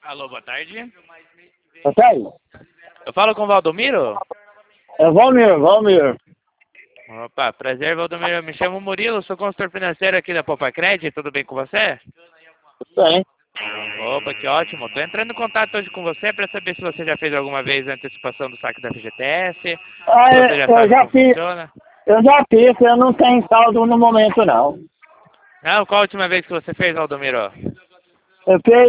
Alô, boa tarde. Boa tarde. Eu falo com o Valdomiro? É Valmir. Opa, prazer, Valdomiro. Eu me chamo Murilo, sou consultor financeiro aqui da Popacred. Tudo bem com você? Bem. Opa, que ótimo. Estou entrando em contato hoje com você para saber se você já fez alguma vez a antecipação do saque da FGTS, se você já Eu sabe já como fiz, funciona. eu não tenho saldo no momento não. Não, qual a última vez que você fez, Valdomiro? Eu fiz